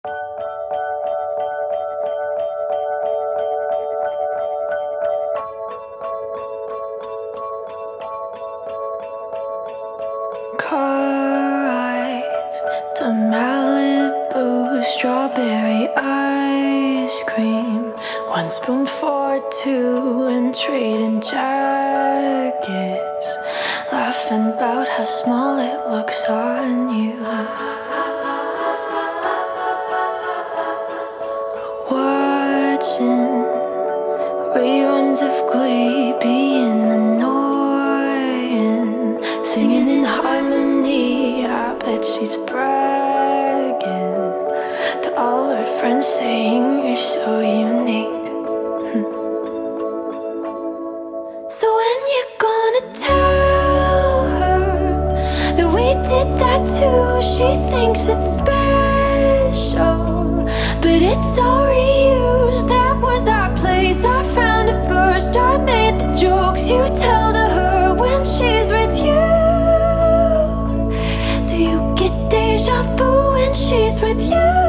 Car ride to Malibu, strawberry ice cream, one spoon for two, and trading jackets, laughing about how small it looks on you. Watching reruns of Glee, being annoying, singing in harmony. I bet she's bragging to all her friends, saying you're so unique. So when you gonna tell her that we did that too? She thinks it's special, but it's all reused. That was our place, I found it first. I made the jokes you tell to her when she's with you. Do you get deja vu when she's with you?